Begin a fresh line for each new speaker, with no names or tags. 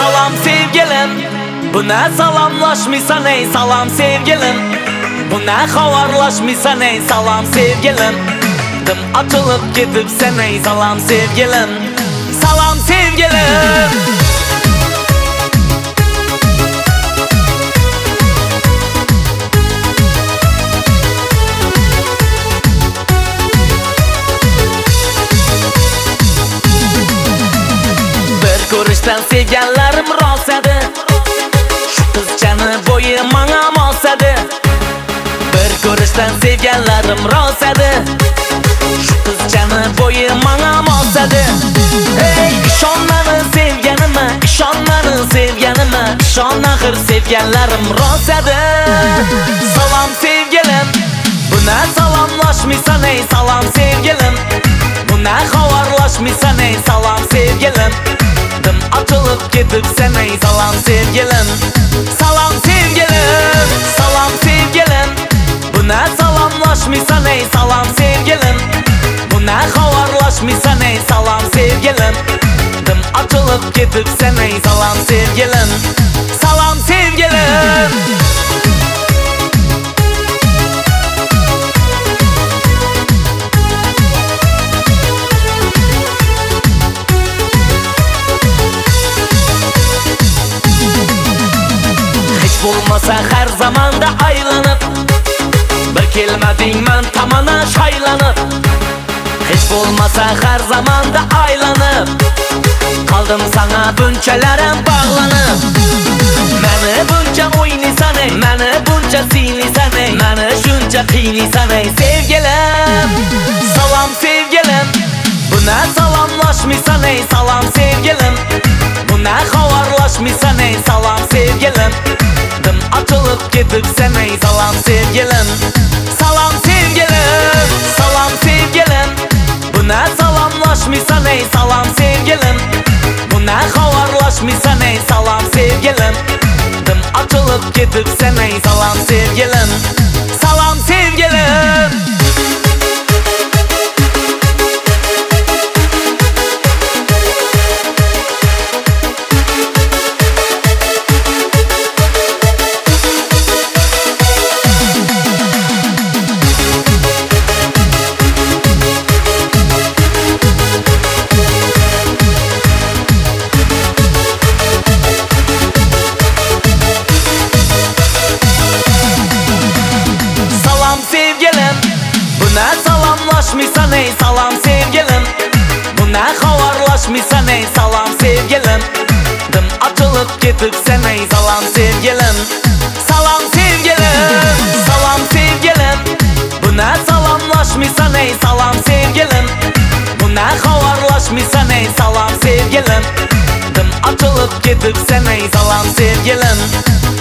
salam sevgilim. Bu ne salamlaşmıysan ey salam sevgilim. Bu ne havarlaşmıysan ey salam sevgilim. Dım açılıp gidip sen ey salam sevgilim. Salam sevgilim. Görüşten sevgenlerim rastladı. Şu kızcanı boyu bana masladı. Bir görüşten sevgenlerim rastladı. Şu kızcanı boyu bana masladı. Ey işon beni sevgenime, işon beni sevgenime, işon ahır sevgenlerim rastladı. Salam sevgilim. Bu ne salamlaşmıysan ey salam sevgilim. Bu ne havarlaşmıysan ey salam sevgilim. Dım açılıp gidip sen ey salam sevgilim. Salam sevgilim. Salam sevgilim. Bu ne salamlaşmıysan ey salam sevgilim. Bu ne havarlaşmıysan ey salam sevgilim. Dım açılıp gidip sen ey salam sevgilim. Salam sevgilim. Olmasa her zamanda aylanıp bir kelime deyman tamana şaylanıp. Hiç olmasa her zamanda aylanıp kaldım sana bunçalarım bağlanıp. Məni bunca oynisan ey, məni bunca siynisan ey, məni şunca qiynisan ey sevgilim. Salam sevgilim. Bu ne salamlaşmıysan ey salam sevgilim. Bu ne havarlaşmıysan ey salam sevgilim. Dım açılıp gidip sen ey salam sevgilim. Salam sevgilim. Salam sevgilim. Bu ne salamlaşmıysan ey salam sevgilim. Bu ne havarlaşmıysan ey salam sevgilim. Dım açılıp gidip sen ey salam sevgilim. Salam sevgilim. Bu ne salamlaşmıysan ey salam sevgilim. Bu ne havarlaşmıysan ey salam sevgilim. Dım açılıp gidip sen ey salam sevgilim. Salam sevgilim. Salam sevgilim. Bu ne salamlaşmıysan ey salam sevgilim. Bu ne havarlaşmıysan ey salam sevgilim. Dım açılıp gidip sen ey salam sevgilim.